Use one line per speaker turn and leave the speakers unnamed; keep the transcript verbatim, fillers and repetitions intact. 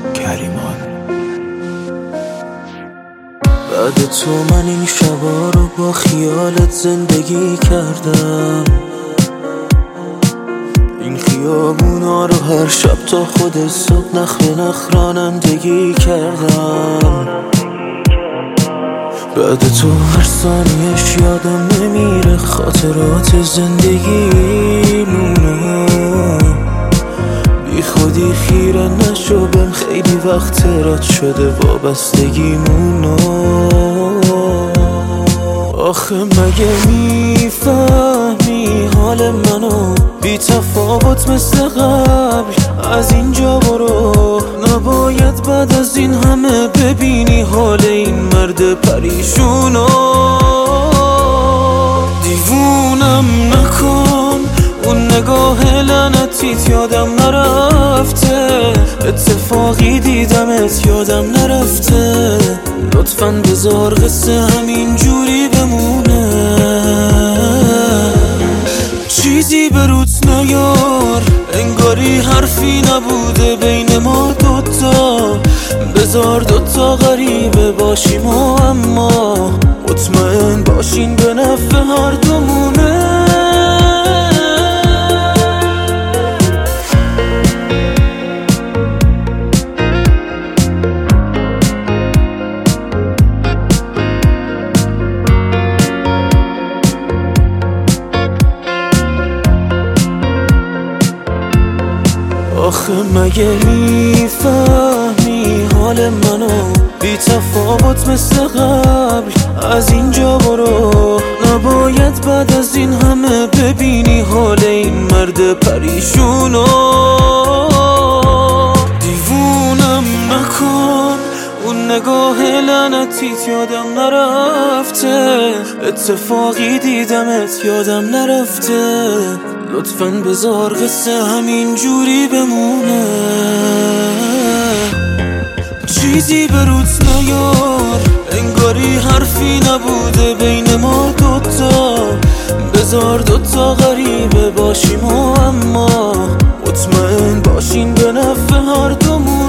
کریمان. بعد تو من این شبا رو با خیالت زندگی کردم، این خیابونا رو هر شب تا خود صبح نخ به نخ رانندگی کردم. بعد تو هر ثانیش یادم نمیره خاطرات زندگیمونو، بی خودی خیره نشو بهم، خیلی وقت رد شده وابستگیمونو. آخه مگه میفهمی حال منو؟ بی تفاوت مثل قبل از اینجا برو، نباید بعد از این همه ببینی حال این مرد پریشونو. دیوونم نکن، اون نگاه لعنتیت یادم نرفته، اتفاقی دیدمت یادم نرفته. لطفاً بذار قصه همین جوری بمونه، چیزی به روت نیار، انگاری حرفی نبوده بین ما دوتا. بذار دوتا غریبه باشیم و اما مطمئن باشین به نفع هر دومونه. آخه مگه میفهمی حال منو؟ بی تفاوت مثل قبل از اینجا برو، نباید بعد از این همه ببینی حال این مرد پریشونو. دیوونم نکن، اون نگاه لعنتیت یادم نرفته، اتفاقی دیدمت یادم نرفته. لطفاً بذار قصه همین جوری بمونه، چیزی به روت نیار، انگاری حرفی نبوده بین ما دوتا. بذار دوتا غریبه باشیم و اما مطمئن باشین به نفع هر دومون.